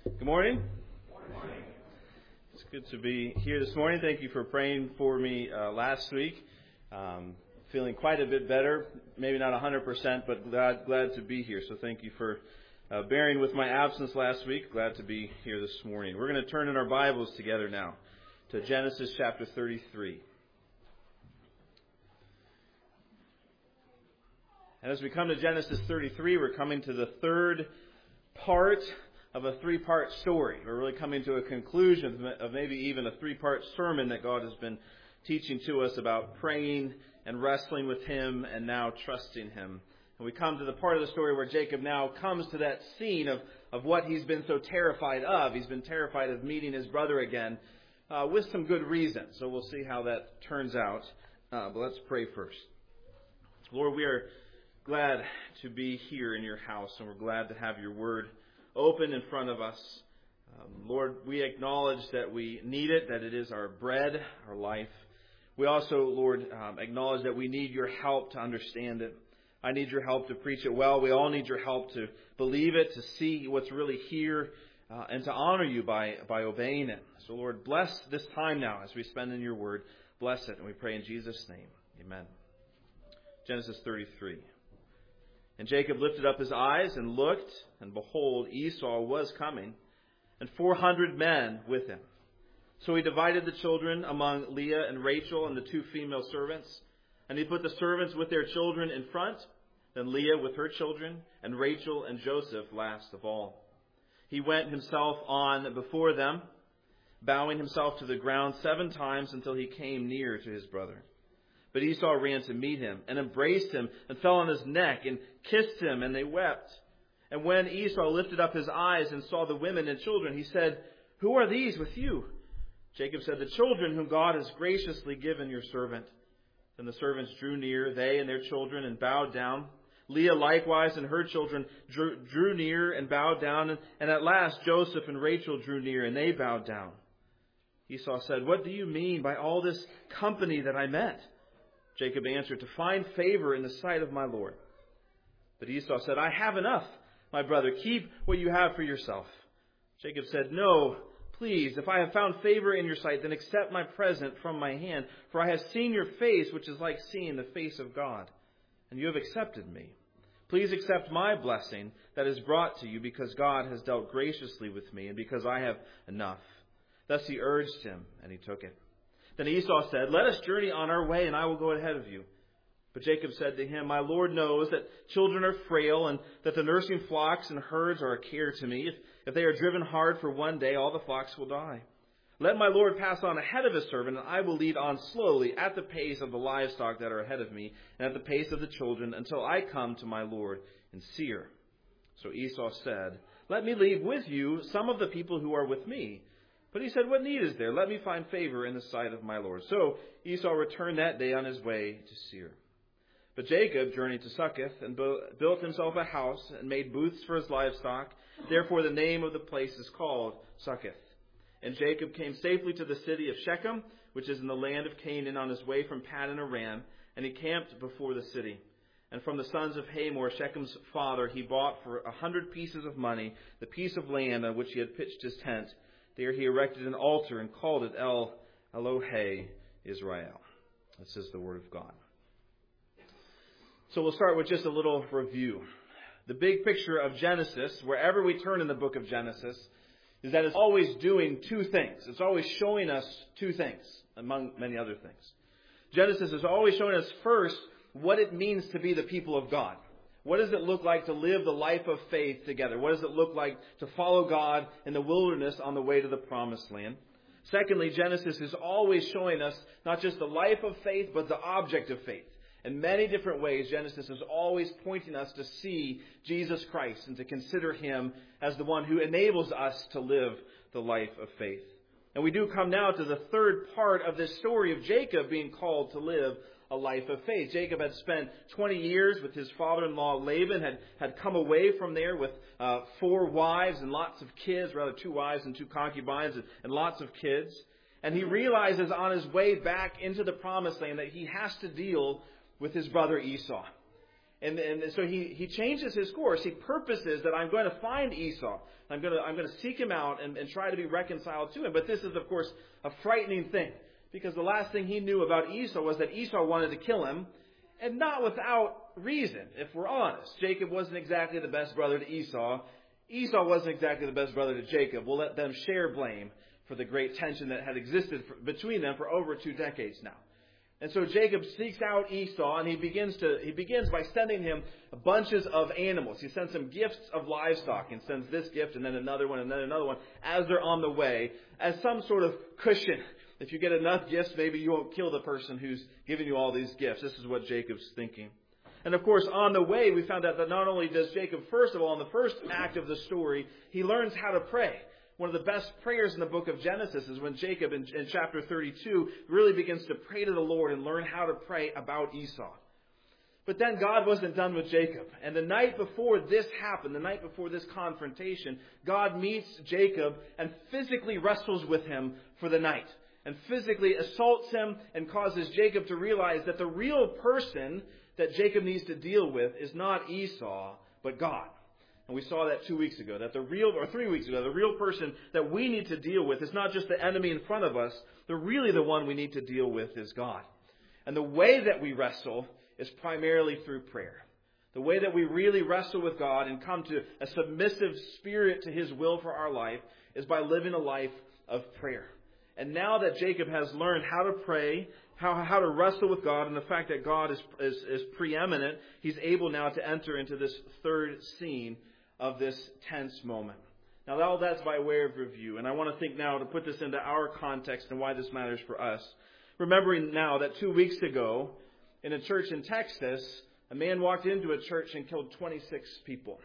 Good morning. It's good to be here this morning. Thank you for praying for me last week. Feeling quite a bit better. Maybe not 100%, but glad to be here. So thank you for bearing with my absence last week. Glad to be here this morning. We're going to turn in our Bibles together now to Genesis chapter 33. And as we come to Genesis 33, we're coming to the third part of a three-part story. We're really coming to a conclusion of maybe even a three-part sermon that God has been teaching to us about praying and wrestling with Him and now trusting Him. And we come to the part of the story where Jacob now comes to that scene of what he's been so terrified of. He's been terrified of meeting his brother again with some good reason. So we'll see how that turns out. But let's pray first. Lord, we are glad to be here in your house, and we're glad to have your word open in front of us. Lord, we acknowledge that we need it, that it is our bread, our life. We also, Lord, acknowledge that we need your help to understand it. I need your help to preach it well. We all need your help to believe it, to see what's really here, and to honor you by obeying it. So, Lord, bless this time now as we spend in your word. Bless it, and we pray in Jesus' name. Amen. Genesis 33. And Jacob lifted up his eyes and looked, and behold, Esau was coming, and 400 men with him. So he divided the children among Leah and Rachel and the two female servants. And he put the servants with their children in front, then Leah with her children, and Rachel and Joseph last of all. He went himself on before them, bowing himself to the ground 7 times until he came near to his brother. But Esau ran to meet him and embraced him and fell on his neck and kissed him, and they wept. And when Esau lifted up his eyes and saw the women and children, he said, "Who are these with you?" Jacob said, "The children whom God has graciously given your servant." Then the servants drew near, they and their children, and bowed down. Leah likewise and her children drew near and bowed down. And at last Joseph and Rachel drew near, and they bowed down. Esau said, "What do you mean by all this company that I met?" Jacob answered, "To find favor in the sight of my Lord." But Esau said, "I have enough, my brother. Keep what you have for yourself." Jacob said, "No, please, if I have found favor in your sight, then accept my present from my hand. For I have seen your face, which is like seeing the face of God. And you have accepted me. Please accept my blessing that is brought to you, because God has dealt graciously with me, and because I have enough." Thus he urged him, and he took it. Then Esau said, "Let us journey on our way, and I will go ahead of you." But Jacob said to him, "My Lord knows that children are frail, and that the nursing flocks and herds are a care to me. If they are driven hard for one day, all the flocks will die. Let my Lord pass on ahead of his servant, and I will lead on slowly at the pace of the livestock that are ahead of me, and at the pace of the children, until I come to my Lord in Seir." So Esau said, "Let me leave with you some of the people who are with me." But he said, "What need is there? Let me find favor in the sight of my Lord." So Esau returned that day on his way to Seir. But Jacob journeyed to Succoth and built himself a house and made booths for his livestock. Therefore the name of the place is called Succoth. And Jacob came safely to the city of Shechem, which is in the land of Canaan, on his way from Paddan Aram, and he camped before the city. And from the sons of Hamor, Shechem's father, he bought for 100 pieces of money the piece of land on which he had pitched his tent. There he erected an altar and called it El Elohe Israel. This is the word of God. So we'll start with just a little review. The big picture of Genesis, wherever we turn in the book of Genesis, is that it's always doing two things. It's always showing us two things, among many other things. Genesis is always showing us first what it means to be the people of God. What does it look like to live the life of faith together? What does it look like to follow God in the wilderness on the way to the promised land? Secondly, Genesis is always showing us not just the life of faith, but the object of faith. In many different ways, Genesis is always pointing us to see Jesus Christ and to consider Him as the one who enables us to live the life of faith. And we do come now to the third part of this story of Jacob being called to live a life of faith. Jacob had spent 20 years with his father-in-law Laban, had come away from there with 4 wives and lots of kids, rather 2 wives and 2 concubines and lots of kids. And he realizes on his way back into the promised land that he has to deal with his brother Esau. And so he changes his course. He purposes that I'm going to find Esau. I'm going to seek him out and try to be reconciled to him. But this is, of course, a frightening thing. Because the last thing he knew about Esau was that Esau wanted to kill him. And not without reason, if we're honest. Jacob wasn't exactly the best brother to Esau. Esau wasn't exactly the best brother to Jacob. We'll let them share blame for the great tension that had existed between them for over 2 decades now. And so Jacob seeks out Esau, and he begins by sending him bunches of animals. He sends him gifts of livestock, and sends this gift, and then another one, and then another one, as they're on the way, as some sort of cushion. If you get enough gifts, maybe you won't kill the person who's giving you all these gifts. This is what Jacob's thinking. And of course, on the way, we found out that not only does Jacob, first of all, in the first act of the story, he learns how to pray. One of the best prayers in the book of Genesis is when Jacob, in chapter 32, really begins to pray to the Lord and learn how to pray about Esau. But then God wasn't done with Jacob. And the night before this happened, the night before this confrontation, God meets Jacob and physically wrestles with him for the night. And physically assaults him and causes Jacob to realize that the real person that Jacob needs to deal with is not Esau, but God. And we saw that 2 weeks ago, that 3 weeks ago, the real person that we need to deal with is not just the enemy in front of us. Really the one we need to deal with is God. And the way that we wrestle is primarily through prayer. The way that we really wrestle with God and come to a submissive spirit to His will for our life is by living a life of prayer. And now that Jacob has learned how to pray, how to wrestle with God, and the fact that God is preeminent, he's able now to enter into this third scene of this tense moment. Now, all that's by way of review. And I want to think now to put this into our context and why this matters for us. Remembering now that 2 weeks ago, in a church in Texas, a man walked into a church and killed 26 people.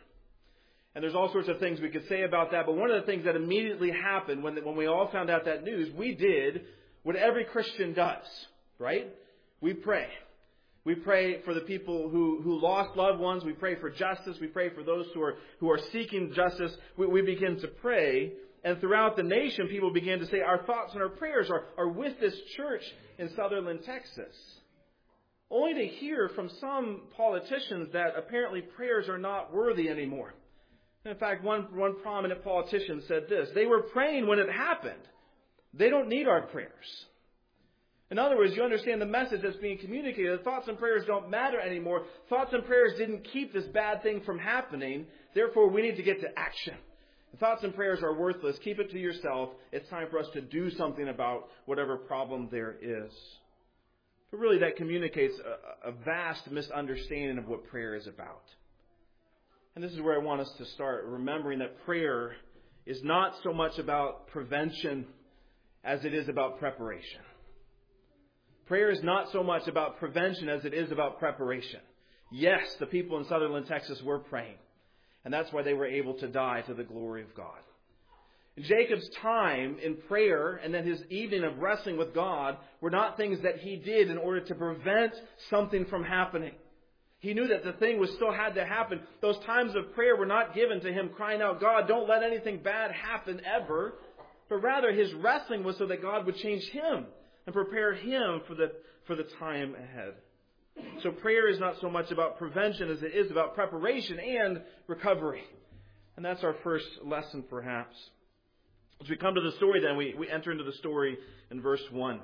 And there's all sorts of things we could say about that. But one of the things that immediately happened when we all found out that news, we did what every Christian does, right? We pray. We pray for the people who lost loved ones. We pray for justice. We pray for those who are seeking justice. We begin to pray. And throughout the nation, people began to say, our thoughts and our prayers are with this church in Sutherland, Texas. Only to hear from some politicians that apparently prayers are not worthy anymore. In fact, one prominent politician said this: they were praying when it happened. They don't need our prayers. In other words, you understand the message that's being communicated. The thoughts and prayers don't matter anymore. Thoughts and prayers didn't keep this bad thing from happening. Therefore, we need to get to action. The thoughts and prayers are worthless. Keep it to yourself. It's time for us to do something about whatever problem there is. But really, that communicates a vast misunderstanding of what prayer is about. And this is where I want us to start, remembering that prayer is not so much about prevention as it is about preparation. Prayer is not so much about prevention as it is about preparation. Yes, the people in Sutherland, Texas were praying. And that's why they were able to die to the glory of God. Jacob's time in prayer and then his evening of wrestling with God were not things that he did in order to prevent something from happening. He knew that the thing still had to happen. Those times of prayer were not given to him crying out, God, don't let anything bad happen ever. But rather his wrestling was so that God would change him and prepare him for the time ahead. So prayer is not so much about prevention as it is about preparation and recovery. And that's our first lesson, perhaps. As we come to the story then, we enter into the story in verse 1.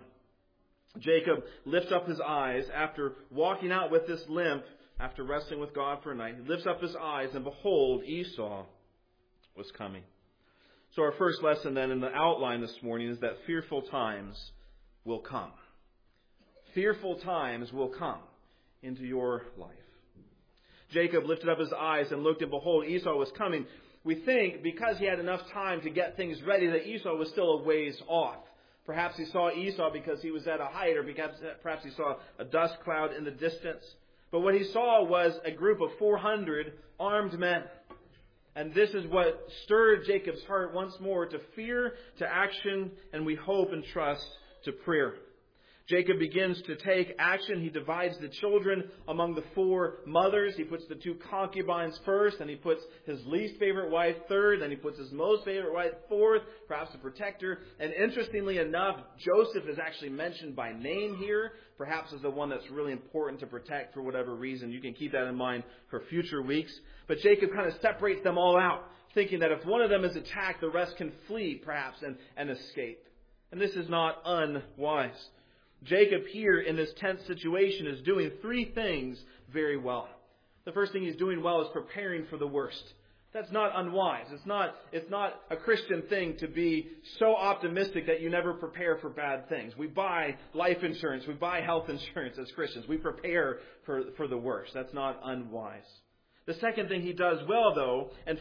Jacob lifts up his eyes after walking out with this limp, after wrestling with God for a night. He lifts up his eyes, and behold, Esau was coming. So our first lesson then in the outline this morning is that fearful times will come. Fearful times will come into your life. Jacob lifted up his eyes and looked, and behold, Esau was coming. We think because he had enough time to get things ready that Esau was still a ways off. Perhaps he saw Esau because he was at a height, or perhaps he saw a dust cloud in the distance. But what he saw was a group of 400 armed men. And this is what stirred Jacob's heart once more to fear, to action, and we hope and trust to prayer. Jacob begins to take action. He divides the children among the 4 mothers. He puts the 2 concubines first, then he puts his least favorite wife third, then he puts his most favorite wife fourth, perhaps to protect her. And interestingly enough, Joseph is actually mentioned by name here, perhaps as the one that's really important to protect for whatever reason. You can keep that in mind for future weeks. But Jacob kind of separates them all out, thinking that if one of them is attacked, the rest can flee, perhaps, and escape. And this is not unwise. Jacob here in this tense situation is doing 3 things very well. The first thing he's doing well is preparing for the worst. That's not unwise. It's not a Christian thing to be so optimistic that you never prepare for bad things. We buy life insurance. We buy health insurance as Christians. We prepare for the worst. That's not unwise. The second thing he does well, though, and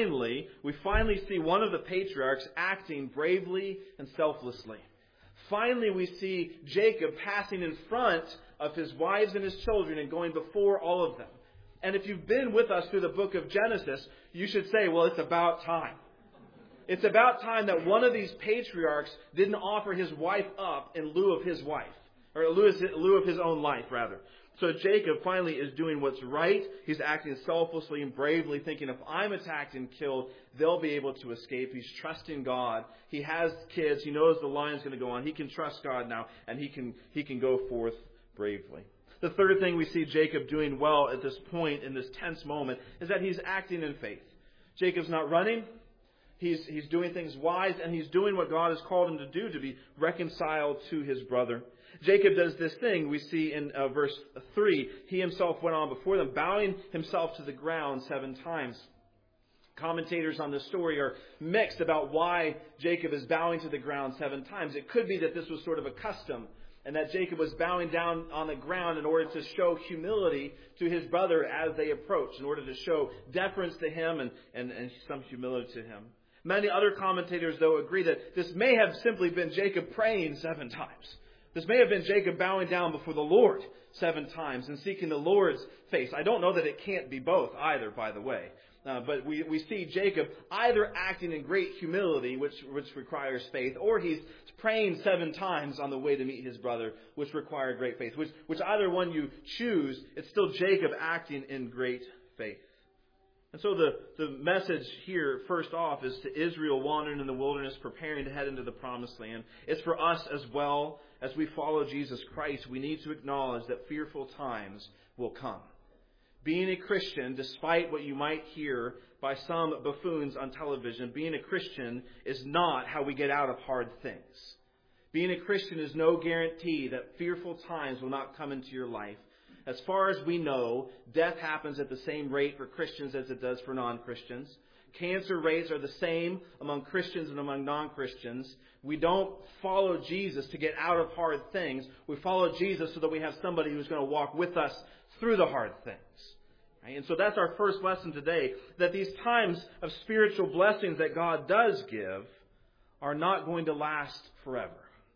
we finally see one of the patriarchs acting bravely and selflessly. Finally, we see Jacob passing in front of his wives and his children and going before all of them. And if you've been with us through the book of Genesis, you should say, well, it's about time. It's about time that one of these patriarchs didn't offer his wife up in lieu of his wife, or in lieu of his own life, rather. So Jacob finally is doing what's right. He's acting selflessly and bravely, thinking if I'm attacked and killed, they'll be able to escape. He's trusting God. He has kids. He knows the line's going to go on. He can trust God now, and he can go forth bravely. The third thing we see Jacob doing well at this point in this tense moment is that he's acting in faith. Jacob's not running. He's doing things wise, and he's doing what God has called him to do, to be reconciled to his brother. Jacob does this thing we see in verse 3. He himself went on before them, bowing himself to the ground 7 times. Commentators on this story are mixed about why Jacob is bowing to the ground 7 times. It could be that this was sort of a custom, and that Jacob was bowing down on the ground in order to show humility to his brother as they approached, in order to show deference to him and some humility to him. Many other commentators, though, agree that this may have simply been Jacob praying 7 times. This may have been Jacob bowing down before the Lord 7 times and seeking the Lord's face. I don't know that it can't be both either, by the way. But we see Jacob either acting in great humility, which requires faith, or he's praying 7 times on the way to meet his brother, which require great faith. Which either one you choose, it's still Jacob acting in great faith. And so the message here, first off, is to Israel wandering in the wilderness, preparing to head into the promised land. It's for us as well. As we follow Jesus Christ, we need to acknowledge that fearful times will come. Being a Christian, despite what you might hear by some buffoons on television, being a Christian is not how we get out of hard things. Being a Christian is no guarantee that fearful times will not come into your life. As far as we know, death happens at the same rate for Christians as it does for non-Christians. Cancer rates are the same among Christians and among non-Christians. We don't follow Jesus to get out of hard things. We follow Jesus so that we have somebody who's going to walk with us through the hard things. Right? And so that's our first lesson today, that these times of spiritual blessings that God does give are not going to last forever.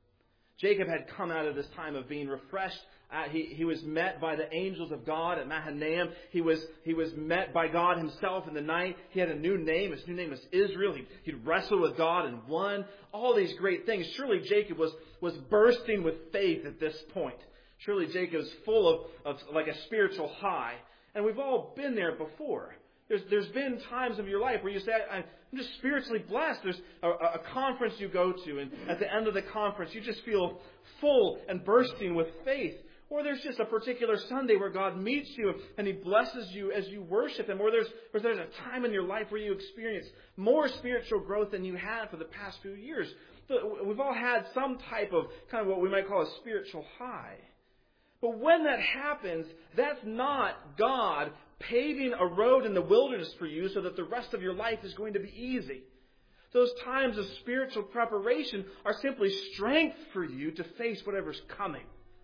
Jacob had come out of this time of being refreshed. He was met by the angels of God at Mahanaim. He was met by God himself in the night. He had a new name. His new name was Israel. He'd wrestled with God and won. All these great things. Surely Jacob was bursting with faith at this point. Surely Jacob is full of like a spiritual high. And we've all been there before. There's been times of your life where you say, I'm just spiritually blessed. There's a conference you go to, and at the end of the conference, you just feel full and bursting with faith. Or there's just a particular Sunday where God meets you and He blesses you as you worship Him. Or there's a time in your life where you experience more spiritual growth than you had for the past few years. We've all had some type of kind of what we might call a spiritual high. But when that happens, that's not God paving a road in the wilderness for you so that the rest of your life is going to be easy. Those times of spiritual preparation are simply strength for you to face whatever's coming.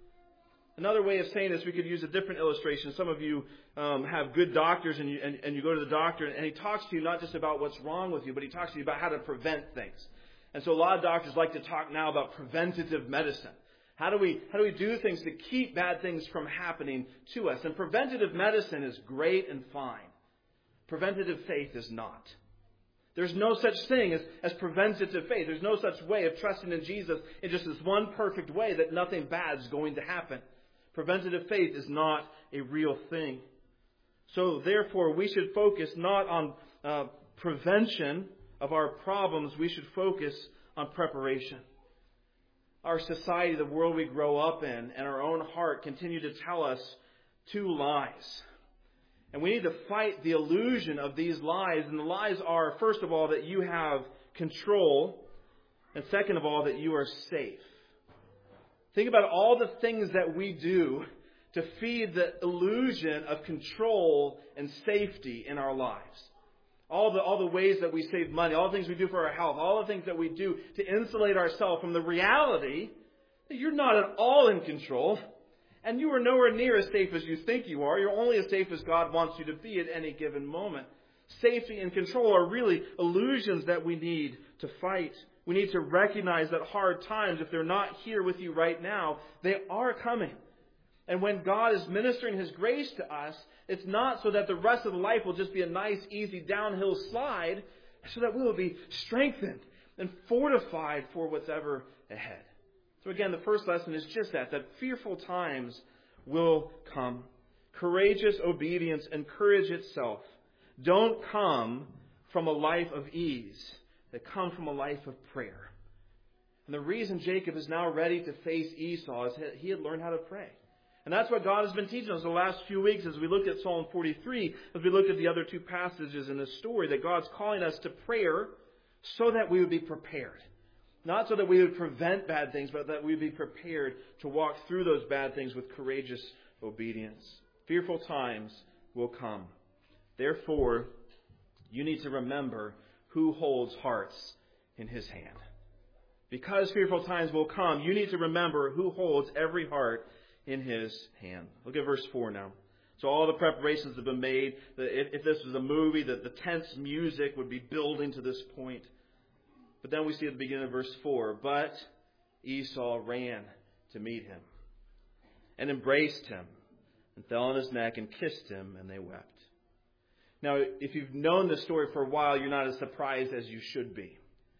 Another way of saying this, we could use a different illustration. Some of you have good doctors and you go to the doctor and he talks to you not just about what's wrong with you, but he talks to you about how to prevent things. And so a lot of doctors like to talk now about preventative medicine. How do we do things to keep bad things from happening to us? And preventative medicine is great and fine. Preventative faith is not. There's no such thing as preventative faith. There's no such way of trusting in Jesus in just this one perfect way that nothing bad is going to happen. Preventative faith is not a real thing. So therefore, we should focus not on prevention of our problems. We should focus on preparation. Our society, the world we grow up in, and our own heart continue to tell us two lies. And we need to fight the illusion of these lies. And the lies are, first of all, that you have control. And second of all, that you are safe. Think about all the things that we do to feed the illusion of control and safety in our lives. All the ways that we save money, all the things we do for our health, all the things that we do to insulate ourselves from the reality that you're not at all in control. And you are nowhere near as safe as you think you are. You're only as safe as God wants you to be at any given moment. Safety and control are really illusions that we need to fight. We need to recognize that hard times, if they're not here with you right now, they are coming. And when God is ministering His grace to us, it's not so that the rest of the life will just be a nice, easy downhill slide, so that we will be strengthened and fortified for what's ever ahead. So again, the first lesson is just that fearful times will come. Courageous obedience and courage itself don't come from a life of ease. They come from a life of prayer. And the reason Jacob is now ready to face Esau is that he had learned how to pray. And that's what God has been teaching us the last few weeks as we looked at Psalm 43, as we looked at the other two passages in this story, that God's calling us to prayer so that we would be prepared. Not so that we would prevent bad things, but that we would be prepared to walk through those bad things with courageous obedience. Fearful times will come. Therefore, you need to remember who holds hearts in His hand. Because fearful times will come, you need to remember who holds every heart in His hand. Look at verse 4 now. So all the preparations have been made. If this was a movie, the tense music would be building to this point. But then we see at the beginning of verse 4, but Esau ran to meet him and embraced him and fell on his neck and kissed him, and they wept. Now, if you've known this story for a while, you're not as surprised as you should be.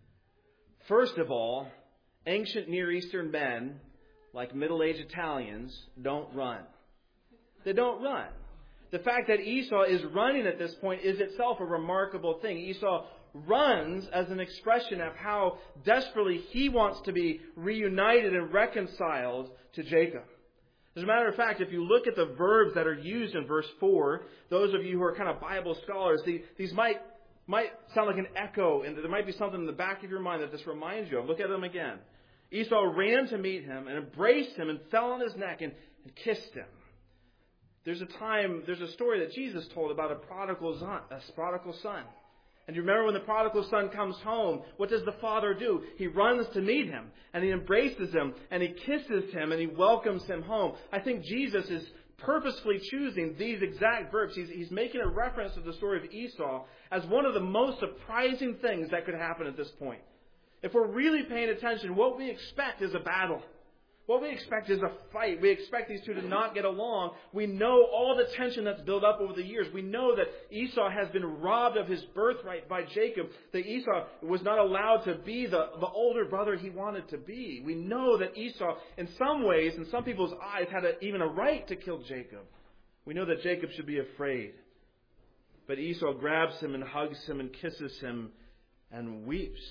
First of all, ancient Near Eastern men, like middle-aged Italians, don't run. They don't run. The fact that Esau is running at this point is itself a remarkable thing. Esau runs as an expression of how desperately he wants to be reunited and reconciled to Jacob. As a matter of fact, if you look at the verbs that are used in verse 4, those of you who are kind of Bible scholars, these might sound like an echo, and there might be something in the back of your mind that this reminds you of. Look at them again. Esau ran to meet him and embraced him and fell on his neck and kissed him. There's a story that Jesus told about a prodigal son. And you remember when the prodigal son comes home, what does the father do? He runs to meet him, and he embraces him, and he kisses him, and he welcomes him home. I think Jesus is purposefully choosing these exact verbs. He's making a reference to the story of Esau as one of the most surprising things that could happen at this point. If we're really paying attention, what we expect is a battle. What we expect is a fight. We expect these two to not get along. We know all the tension that's built up over the years. We know that Esau has been robbed of his birthright by Jacob. That Esau was not allowed to be the older brother he wanted to be. We know that Esau, in some ways, in some people's eyes, had even a right to kill Jacob. We know that Jacob should be afraid. But Esau grabs him and hugs him and kisses him and weeps.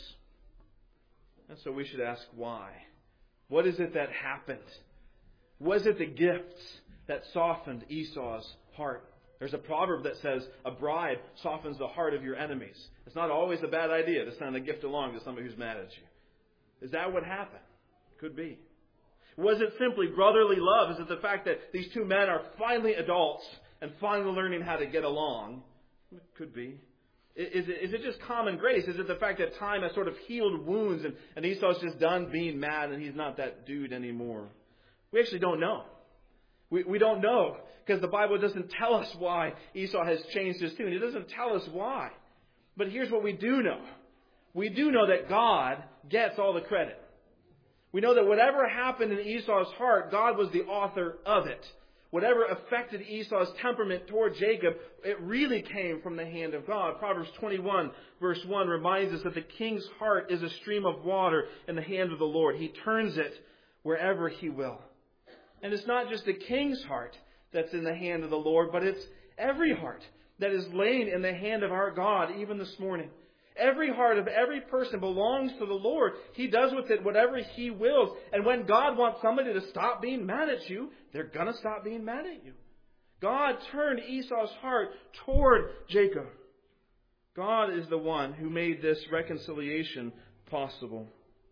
And so we should ask why. What is it that happened? Was it the gifts that softened Esau's heart? There's a proverb that says, a bribe softens the heart of your enemies. It's not always a bad idea to send a gift along to somebody who's mad at you. Is that what happened? Could be. Was it simply brotherly love? Is it the fact that these two men are finally adults and finally learning how to get along? It could be. Is it just common grace? Is it the fact that time has sort of healed wounds and Esau's just done being mad and he's not that dude anymore? We actually don't know. We don't know because the Bible doesn't tell us why Esau has changed his tune. It doesn't tell us why. But here's what we do know. We do know that God gets all the credit. We know that whatever happened in Esau's heart, God was the author of it. whatever affected Esau's temperament toward Jacob, it really came from the hand of God. Proverbs 21 verse 1 reminds us that the king's heart is a stream of water in the hand of the Lord. He turns it wherever He will. And it's not just the king's heart that's in the hand of the Lord, but it's every heart that is laying in the hand of our God even this morning. Every heart of every person belongs to the Lord. He does with it whatever He wills. And when God wants somebody to stop being mad at you, they're going to stop being mad at you. God turned Esau's heart toward Jacob. God is the one who made this reconciliation possible.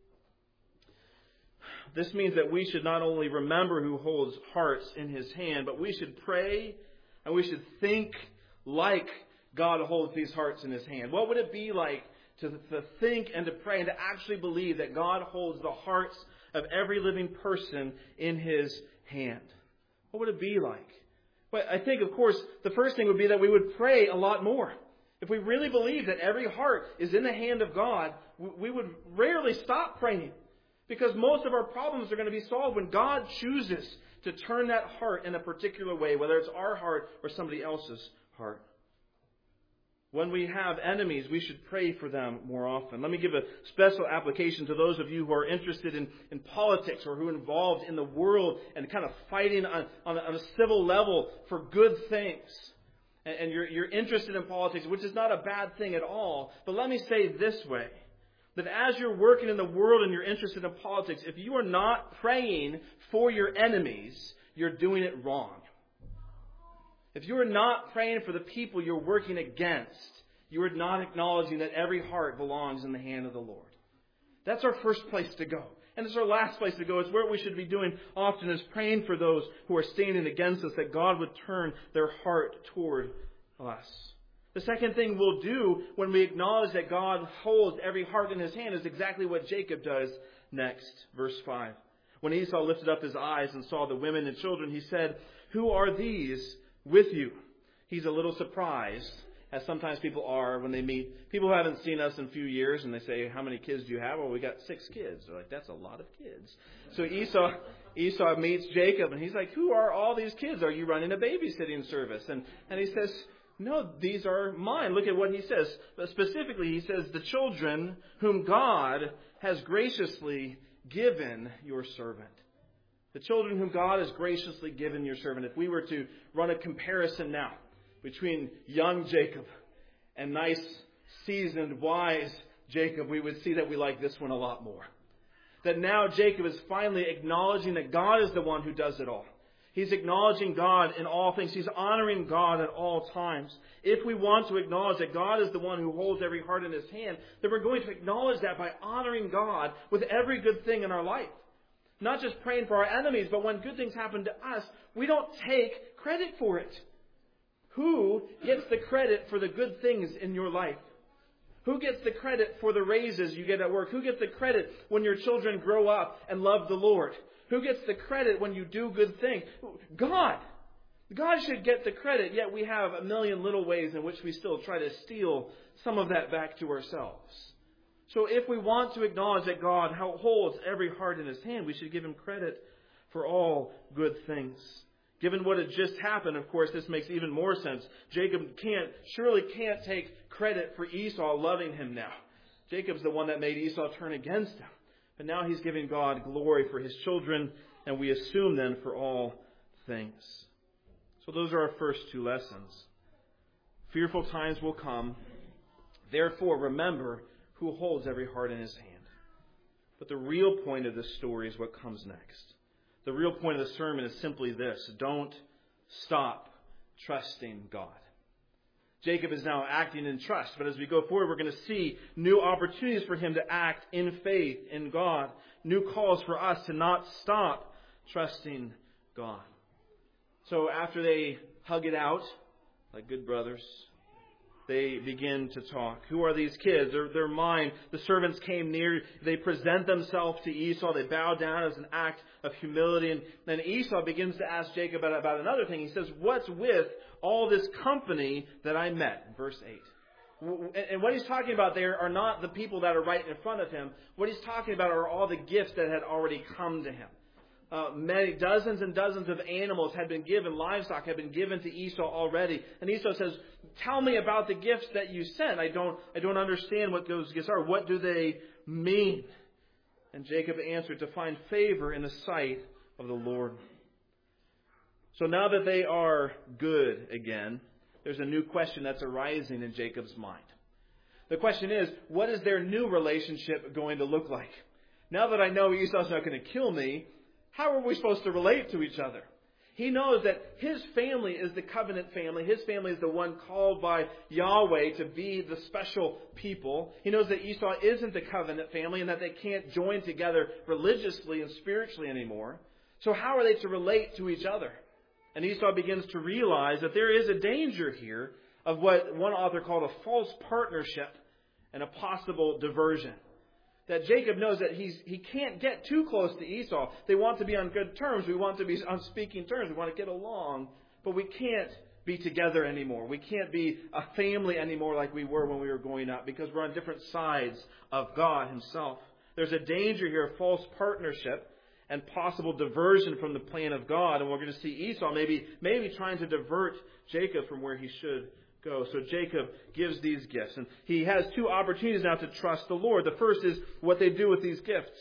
This means that we should not only remember who holds hearts in His hand, but we should pray and we should think like God holds these hearts in His hand. What would it be like to think and to pray and to actually believe that God holds the hearts of every living person in His hand? What would it be like? Well, I think, of course, the first thing would be that we would pray a lot more. If we really believe that every heart is in the hand of God, we would rarely stop praying. Because most of our problems are going to be solved when God chooses to turn that heart in a particular way, whether it's our heart or somebody else's heart. When we have enemies, we should pray for them more often. Let me give a special application to those of you who are interested in politics or who are involved in the world and kind of fighting on a civil level for good things. And you're interested in politics, which is not a bad thing at all. But let me say this way, that as you're working in the world and you're interested in politics, if you are not praying for your enemies, you're doing it wrong. If you are not praying for the people you're working against, you are not acknowledging that every heart belongs in the hand of the Lord. That's our first place to go. And it's our last place to go. It's where we should be doing often is praying for those who are standing against us, that God would turn their heart toward us. The second thing we'll do when we acknowledge that God holds every heart in His hand is exactly what Jacob does next. Verse 5. When Esau lifted up his eyes and saw the women and children, he said, "Who are these with you?" He's a little surprised, as sometimes people are when they meet people who haven't seen us in a few years, and they say, "How many kids do you have?" "Well, we got 6 kids." They're like, "That's a lot of kids." So Esau meets Jacob, and he's like, "Who are all these kids? Are you running a babysitting service?" And he says, "No, these are mine." Look at what he says. But specifically, he says, "The children whom God has graciously given your servant." The children whom God has graciously given your servant. If we were to run a comparison now between young Jacob and nice, seasoned, wise Jacob, we would see that we like this one a lot more. That now Jacob is finally acknowledging that God is the one who does it all. He's acknowledging God in all things. He's honoring God at all times. If we want to acknowledge that God is the one who holds every heart in His hand, then we're going to acknowledge that by honoring God with every good thing in our life. Not just praying for our enemies, but when good things happen to us, we don't take credit for it. Who gets the credit for the good things in your life? Who gets the credit for the raises you get at work? Who gets the credit when your children grow up and love the Lord? Who gets the credit when you do good things? God. God should get the credit, yet we have a million little ways in which we still try to steal some of that back to ourselves. So if we want to acknowledge that God holds every heart in His hand, we should give Him credit for all good things. Given what had just happened, of course, this makes even more sense. Jacob surely can't take credit for Esau loving him now. Jacob's the one that made Esau turn against him. But now he's giving God glory for his children, and we assume then for all things. So those are our first 2 lessons. Fearful times will come. Therefore, remember who holds every heart in His hand. But the real point of this story is what comes next. The real point of the sermon is simply this: don't stop trusting God. Jacob is now acting in trust, but as we go forward, we're going to see new opportunities for him to act in faith in God. New calls for us to not stop trusting God. So after they hug it out, like good brothers, they begin to talk. Who are these kids? They're mine. The servants came near. They present themselves to Esau. They bow down as an act of humility. And then Esau begins to ask Jacob about another thing. He says, "What's with all this company that I met?" In verse 8. And what he's talking about there are not the people that are right in front of him. What he's talking about are all the gifts that had already come to him. many dozens and dozens of animals had been given, livestock had been given to Esau already. And Esau says, "Tell me about the gifts that you sent. I don't understand what those gifts are. What do they mean?" And Jacob answered, "To find favor in the sight of the Lord." So now that they are good again, there's a new question that's arising in Jacob's mind. The question is, what is their new relationship going to look like? Now that I know Esau's not going to kill me, how are we supposed to relate to each other? He knows that his family is the covenant family. His family is the one called by Yahweh to be the special people. He knows that Esau isn't the covenant family and that they can't join together religiously and spiritually anymore. So how are they to relate to each other? And Esau begins to realize that there is a danger here of what one author called a false partnership and a possible diversion. That Jacob knows that he can't get too close to Esau. They want to be on good terms. We want to be on speaking terms. We want to get along. But we can't be together anymore. We can't be a family anymore like we were when we were growing up because we're on different sides of God Himself. There's a danger here of false partnership and possible diversion from the plan of God. And we're going to see Esau maybe trying to divert Jacob from where he should go. So Jacob gives these gifts. And he has two opportunities now to trust the Lord. The first is what they do with these gifts.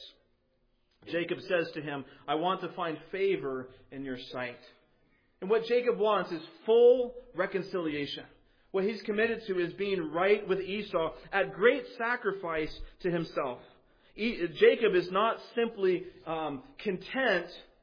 Jacob says to him, "I want to find favor in your sight." And what Jacob wants is full reconciliation. What he's committed to is being right with Esau at great sacrifice to himself. Jacob is not simply content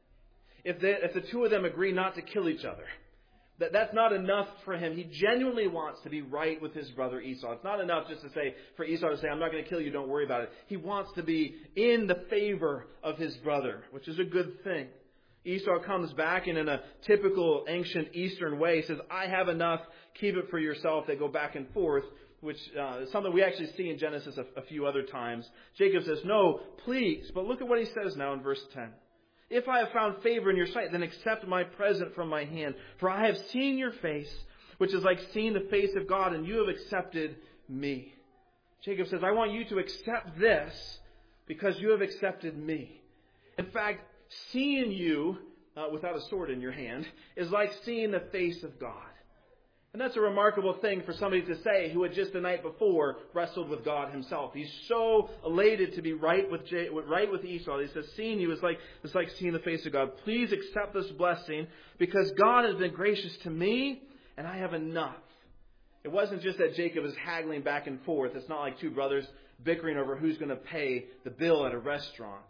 if the two of them agree not to kill each other. That's not enough for him. He genuinely wants to be right with his brother Esau. It's not enough just for Esau to say, "I'm not going to kill you, don't worry about it." He wants to be in the favor of his brother, which is a good thing. Esau comes back and in a typical ancient Eastern way says, "I have enough, keep it for yourself." They go back and forth, which is something we actually see in Genesis a few other times. Jacob says, "No, please." But look at what he says now in verse 10. "If I have found favor in your sight, then accept my present from my hand. For I have seen your face, which is like seeing the face of God, and you have accepted me." Jacob says, "I want you to accept this because you have accepted me." In fact, seeing you without a sword in your hand is like seeing the face of God. And that's a remarkable thing for somebody to say who had just the night before wrestled with God Himself. He's so elated to be right with Esau. He says, "Seeing you is like seeing the face of God. Please accept this blessing because God has been gracious to me and I have enough." It wasn't just that Jacob is haggling back and forth. It's not like two brothers bickering over who's going to pay the bill at a restaurant.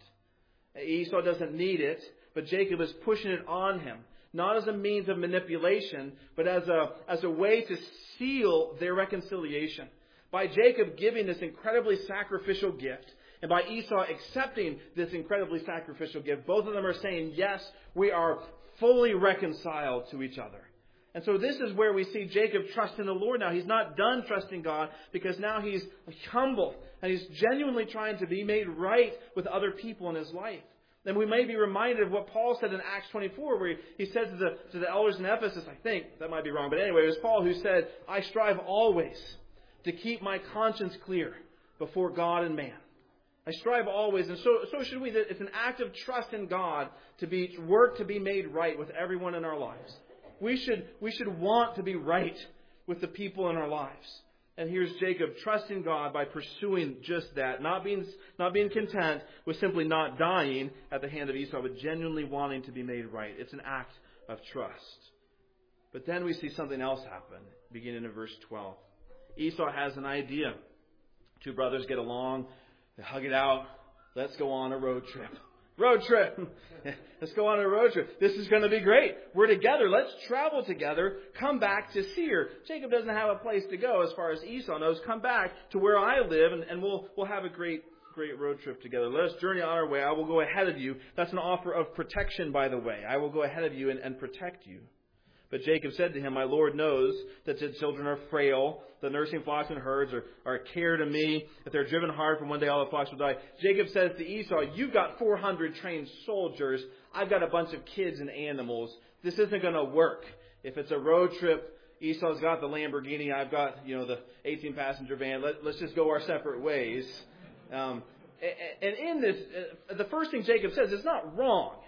Esau doesn't need it, but Jacob is pushing it on him. Not as a means of manipulation, but as a way to seal their reconciliation. By Jacob giving this incredibly sacrificial gift, and by Esau accepting this incredibly sacrificial gift, both of them are saying, yes, we are fully reconciled to each other. And so this is where we see Jacob trust in the Lord now. He's not done trusting God because now he's humble and he's genuinely trying to be made right with other people in his life. Then we may be reminded of what Paul said in Acts 24, where he said to the elders in Ephesus, I think, that might be wrong, but anyway, it was Paul who said, "I strive always to keep my conscience clear before God and man." I strive always, and so should we. It's an act of trust in God to work to be made right with everyone in our lives. We should want to be right with the people in our lives. And here's Jacob trusting God by pursuing just that. Not being content with simply not dying at the hand of Esau, but genuinely wanting to be made right. It's an act of trust. But then we see something else happen, beginning in verse 12. Esau has an idea. Two brothers get along. They hug it out. Let's go on a road trip. Road trip. Let's go on a road trip. This is going to be great. We're together. Let's travel together. Come back to Seir. Jacob doesn't have a place to go as far as Esau knows. Come back to where I live and we'll have a great road trip together. Let us journey on our way. I will go ahead of you. That's an offer of protection, by the way. I will go ahead of you and protect you. But Jacob said to him, "My Lord knows that the children are frail. The nursing flocks and herds are a care to me. If they're driven hard from one day, all the flocks will die." Jacob says to Esau, "You've got 400 trained soldiers. I've got a bunch of kids and animals. This isn't going to work. If it's a road trip, Esau's got the Lamborghini. I've got, the 18-passenger van. Let's just go our separate ways." And in this, the first thing Jacob says is not wrong.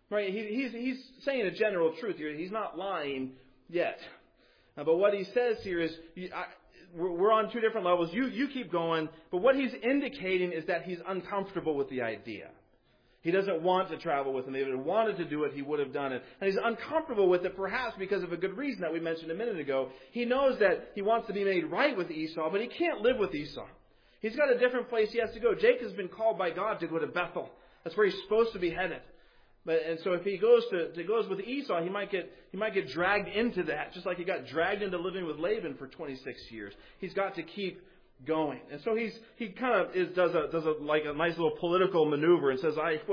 Right? He's saying a general truth here. He's not lying yet. But what he says here is, we're on two different levels. You keep going. But what he's indicating is that he's uncomfortable with the idea. He doesn't want to travel with him. If he wanted to do it, he would have done it. And he's uncomfortable with it, perhaps because of a good reason that we mentioned a minute ago. He knows that he wants to be made right with Esau, but he can't live with Esau. He's got a different place he has to go. Jacob's been called by God to go to Bethel. That's where he's supposed to be headed. And so if he goes with Esau, he might get dragged into that, just like he got dragged into living with Laban for 26 years. He's got to keep going. And so he kind of does a nice little political maneuver and says,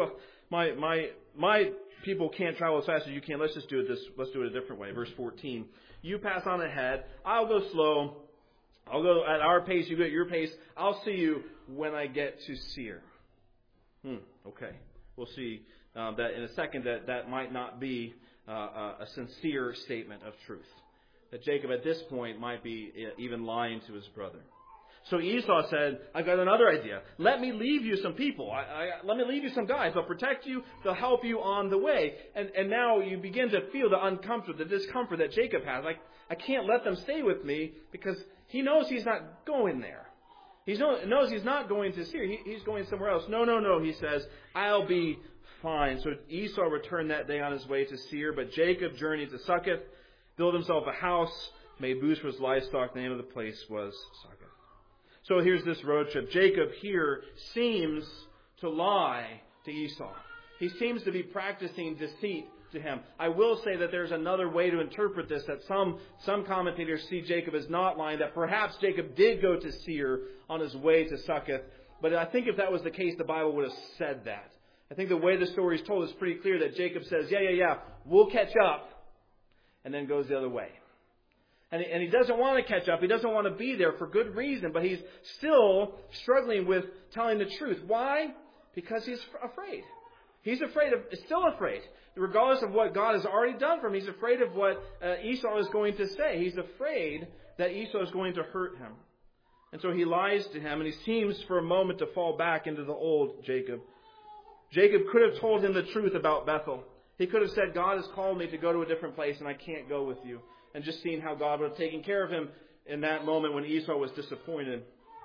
my people can't travel as fast as you can. Let's do it a different way. Verse 14. You pass on ahead. I'll go slow. I'll go at our pace. You go at your pace. I'll see you when I get to Seir. Okay. We'll see that in a second that might not be a sincere statement of truth. That Jacob at this point might be even lying to his brother. So Esau said, I've got another idea. Let me leave you some people. Let me leave you some guys. They'll protect you. They'll help you on the way. And now you begin to feel the discomfort that Jacob has. I can't let them stay with me because he knows he's not going there. He knows he's not going to Seir. He's going somewhere else. No, he says, I'll be fine. So Esau returned that day on his way to Seir, but Jacob journeyed to Succoth, built himself a house, made booths for his livestock. The name of the place was Succoth. So here's this road trip. Jacob here seems to lie to Esau. He seems to be practicing deceit to him. I will say that there's another way to interpret this, that some commentators see Jacob as not lying, that perhaps Jacob did go to Seir on his way to Succoth. But I think if that was the case, the Bible would have said that. I think the way the story is told is pretty clear that Jacob says, yeah, we'll catch up, and then goes the other way. And he doesn't want to catch up. He doesn't want to be there for good reason, but he's still struggling with telling the truth. Why? Because he's afraid. He's still afraid. Regardless of what God has already done for him, he's afraid of what Esau is going to say. He's afraid that Esau is going to hurt him. And so he lies to him, and he seems for a moment to fall back into the old Jacob. Jacob could have told him the truth about Bethel. He could have said, God has called me to go to a different place, and I can't go with you. And just seeing how God would have taken care of him in that moment when Esau was disappointed.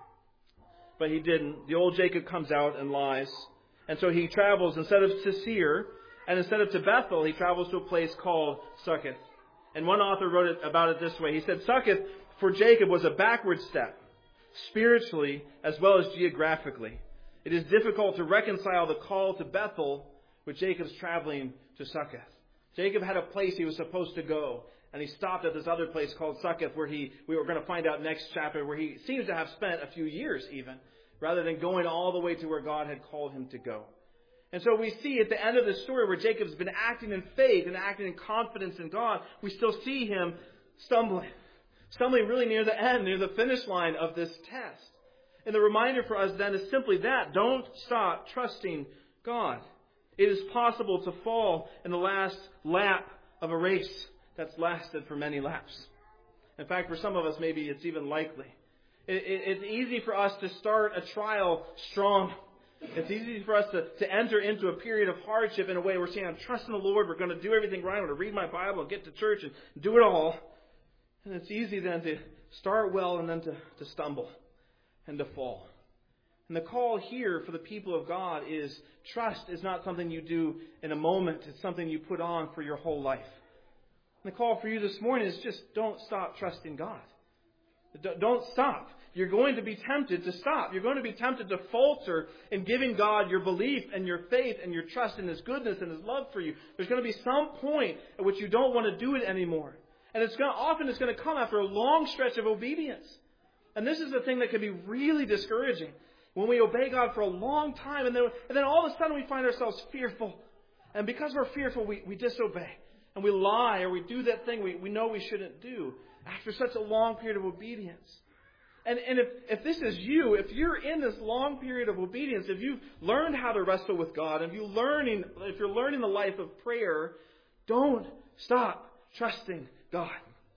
But he didn't. The old Jacob comes out and lies. And so he travels, instead of to Seir, and instead of to Bethel, he travels to a place called Succoth. And one author wrote about it this way. He said, Succoth for Jacob was a backward step, spiritually as well as geographically. It is difficult to reconcile the call to Bethel with Jacob's traveling to Succoth. Jacob had a place he was supposed to go. And he stopped at this other place called Succoth, where we were going to find out next chapter, where he seems to have spent a few years even, rather than going all the way to where God had called him to go. And so we see at the end of the story where Jacob's been acting in faith and acting in confidence in God, we still see him stumbling really near the end, near the finish line of this test. And the reminder for us then is simply that. Don't stop trusting God. It is possible to fall in the last lap of a race that's lasted for many laps. In fact, for some of us, maybe it's even likely. It's easy for us to start a trial strong. It's easy for us to enter into a period of hardship in a way we're saying, I'm trusting the Lord, we're going to do everything right, I'm going to read my Bible and get to church and do it all. And it's easy then to start well and then to stumble and to fall. And the call here for the people of God is trust is not something you do in a moment. It's something you put on for your whole life. And the call for you this morning is just don't stop trusting God. Don't stop. You're going to be tempted to stop. You're going to be tempted to falter in giving God your belief and your faith and your trust in His goodness and His love for you. There's going to be some point at which you don't want to do it anymore. And often it's going to come after a long stretch of obedience. And this is the thing that can be really discouraging. When we obey God for a long time and then all of a sudden we find ourselves fearful. And because we're fearful, we disobey. And we lie or we do that thing we know we shouldn't do after such a long period of obedience. And if this is you, if you're in this long period of obedience, if you've learned how to wrestle with God, if you're learning the life of prayer, don't stop trusting God.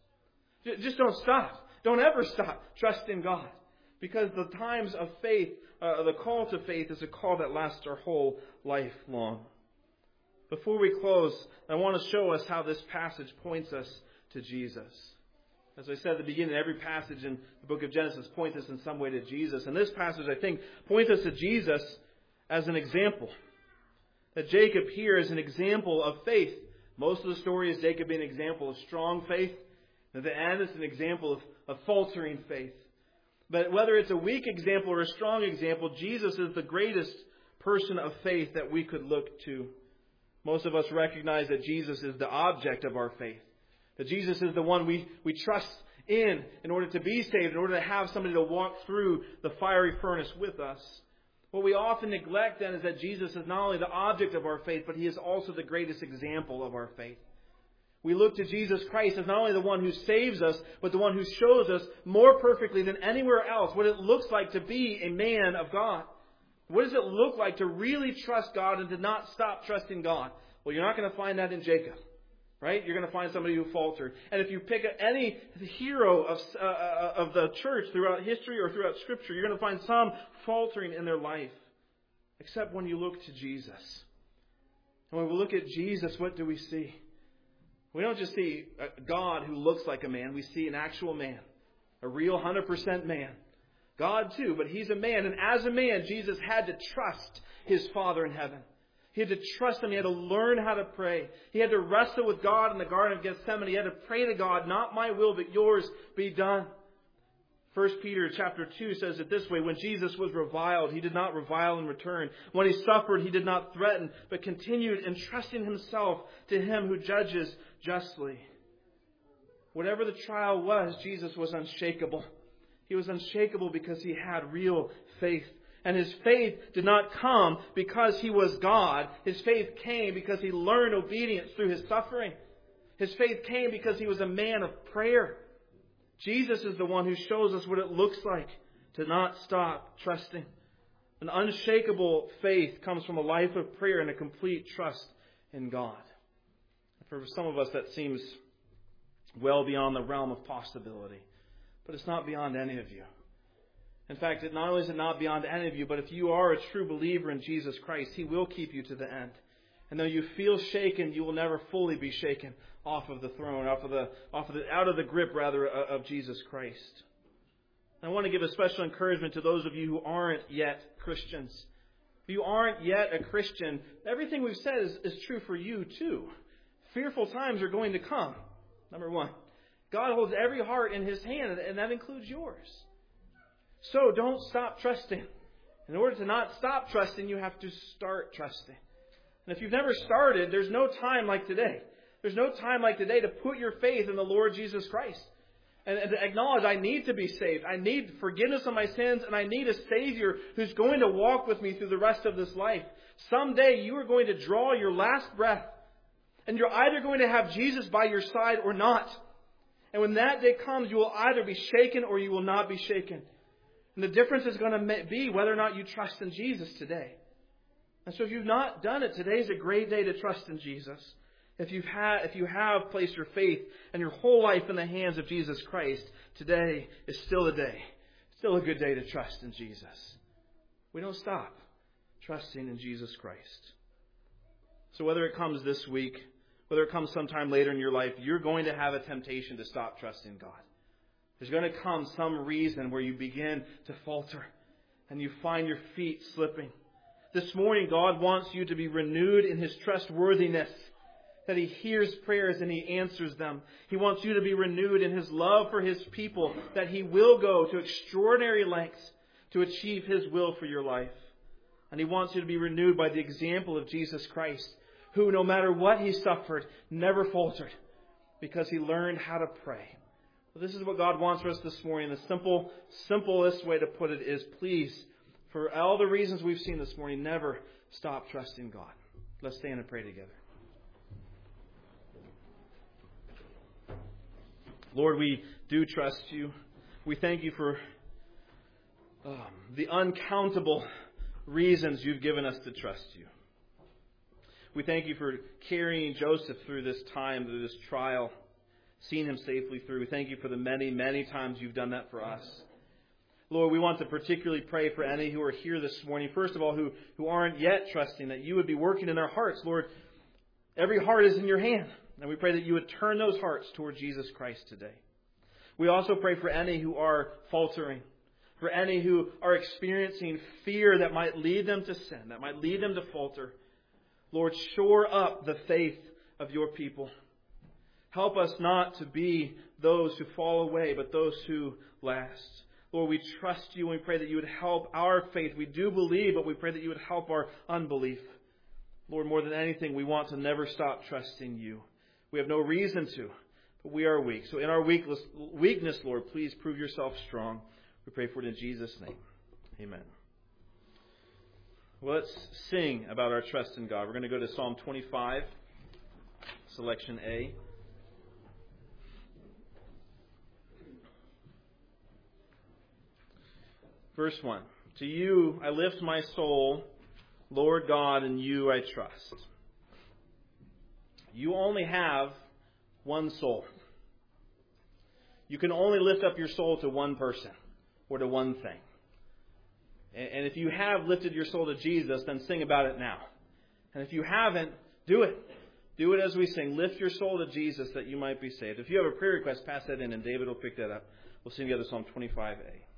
Just don't stop. Don't ever stop trusting God. Because the times of faith, the call to faith is a call that lasts our whole life long. Before we close, I want to show us how this passage points us to Jesus. As I said at the beginning, every passage in the book of Genesis points us in some way to Jesus. And this passage, I think, points us to Jesus as an example. That Jacob here is an example of faith. Most of the story is Jacob being an example of strong faith. At the end, it's an example of faltering faith. But whether it's a weak example or a strong example, Jesus is the greatest person of faith that we could look to. Most of us recognize that Jesus is the object of our faith. That Jesus is the one we trust in order to be saved, in order to have somebody to walk through the fiery furnace with us. What we often neglect then is that Jesus is not only the object of our faith, but He is also the greatest example of our faith. We look to Jesus Christ as not only the one who saves us, but the one who shows us more perfectly than anywhere else what it looks like to be a man of God. What does it look like to really trust God and to not stop trusting God? Well, you're not going to find that in Jacob. Right? You're going to find somebody who faltered. And if you pick any hero of the church throughout history or throughout Scripture, you're going to find some faltering in their life. Except when you look to Jesus. And when we look at Jesus, what do we see? We don't just see a God who looks like a man. We see an actual man. A real 100% man. God too, but He's a man. And as a man, Jesus had to trust His Father in heaven. He had to trust Him. He had to learn how to pray. He had to wrestle with God in the Garden of Gethsemane. He had to pray to God, not my will, but yours be done. 1 Peter chapter 2 says it this way, when Jesus was reviled, He did not revile in return. When He suffered, He did not threaten, but continued entrusting Himself to Him who judges justly. Whatever the trial was, Jesus was unshakable. He was unshakable because He had real faith. And His faith did not come because He was God. His faith came because He learned obedience through His suffering. His faith came because He was a man of prayer. Jesus is the one who shows us what it looks like to not stop trusting. An unshakable faith comes from a life of prayer and a complete trust in God. For some of us, that seems well beyond the realm of possibility. But it's not beyond any of you. In fact, not only is it not beyond any of you, but if you are a true believer in Jesus Christ, He will keep you to the end. And though you feel shaken, you will never fully be shaken off of the throne, out of the grip of Jesus Christ. And I want to give a special encouragement to those of you who aren't yet Christians. If you aren't yet a Christian, everything we've said is true for you too. Fearful times are going to come. Number one, God holds every heart in His hand, and that includes yours. So don't stop trusting. In order to not stop trusting, you have to start trusting. And if you've never started, there's no time like today. There's no time like today to put your faith in the Lord Jesus Christ. And to acknowledge I need to be saved. I need forgiveness of my sins, and I need a Savior who's going to walk with me through the rest of this life. Someday you are going to draw your last breath. And you're either going to have Jesus by your side or not. And when that day comes, you will either be shaken or you will not be shaken. And the difference is going to be whether or not you trust in Jesus today. And so if you've not done it, today is a great day to trust in Jesus. If you have placed your faith and your whole life in the hands of Jesus Christ, today is still a day. Still a good day to trust in Jesus. We don't stop trusting in Jesus Christ. So whether it comes this week, whether it comes sometime later in your life, you're going to have a temptation to stop trusting God. There's going to come some reason where you begin to falter and you find your feet slipping. This morning, God wants you to be renewed in His trustworthiness, that He hears prayers and He answers them. He wants you to be renewed in His love for His people, that He will go to extraordinary lengths to achieve His will for your life. And He wants you to be renewed by the example of Jesus Christ, who, no matter what He suffered, never faltered because He learned how to pray. Well, this is what God wants for us this morning. The simplest way to put it is, please, for all the reasons we've seen this morning, never stop trusting God. Let's stand and pray together. Lord, we do trust You. We thank You for the uncountable reasons You've given us to trust You. We thank You for carrying Joseph through this time, through this trial, seeing him safely through. We thank You for the many, many times You've done that for us. Lord, we want to particularly pray for any who are here this morning, first of all, who aren't yet trusting, that You would be working in their hearts. Lord, Every heart is in your hand. And we pray that you would turn those hearts toward Jesus Christ today. We also pray for any who are faltering, for any who are experiencing fear that might lead them to sin, that might lead them to falter. Lord, shore up the faith of your people. Help us not to be those who fall away, but those who last. Lord, we trust you and we pray that you would help our faith. We do believe, but we pray that you would help our unbelief. Lord, more than anything, we want to never stop trusting you. We have no reason to, but we are weak. So in our weakness, Lord, please prove yourself strong. We pray for it in Jesus' name. Amen. Well, let's sing about our trust in God. We're going to go to Psalm 25, selection A. Verse 1. To you I lift my soul, Lord God, in you I trust. You only have one soul. You can only lift up your soul to one person or to one thing. And if you have lifted your soul to Jesus, then sing about it now. And if you haven't, do it. Do it as we sing. Lift your soul to Jesus that you might be saved. If you have a prayer request, pass that in and David will pick that up. We'll sing together Psalm 25a.